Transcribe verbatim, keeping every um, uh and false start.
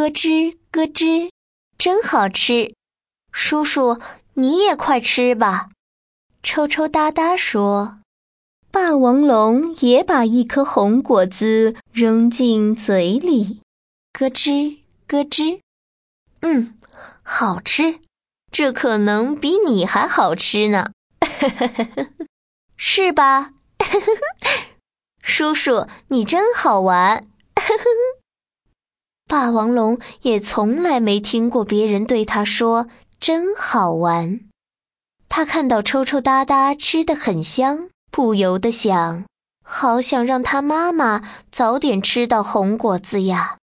咯吱咯吱，真好吃。叔叔，你也快吃吧。抽抽搭搭说。霸王龙也把一颗红果子扔进嘴里，咯吱咯吱。嗯，好吃，这可能比你还好吃呢。是吧？叔叔，你真好玩。霸王龙也从来没听过别人对他说真好玩。他看到抽抽搭搭吃得很香，不由得想，好想让他妈妈早点吃到红果子呀。